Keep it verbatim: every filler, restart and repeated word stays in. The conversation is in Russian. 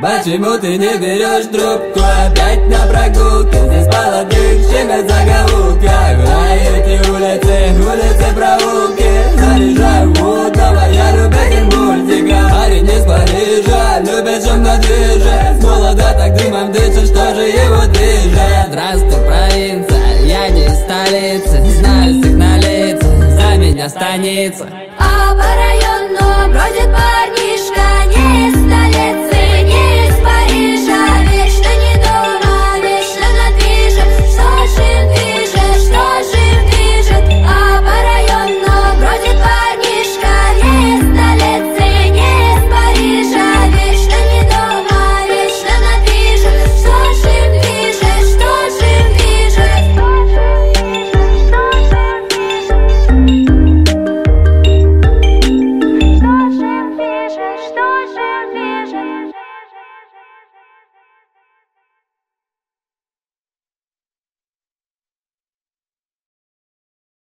Почему ты не берешь трубку? Опять на прогулке, здесь молодых щемят заголовка. А эти улицы, улицы проулки, заряжаю мутного, я любитель мультика. Парень из Парижа, любит шумно движет, с молода так дымом дышит, что же его движет? Здравствуй, провинция, я не из столицы, знаю сигналицы, за меня станица. А по району бродит парнишка, не из столицы, не из Парижа, вечно не дома, вечно на движе. Что же им движет, что же им движет? А по району бродит парнишка, не из столицы, не из Парижа, вечно не дома, вечно на движе. Что же им движет, что же им движет? Что же им движет, что же им движет?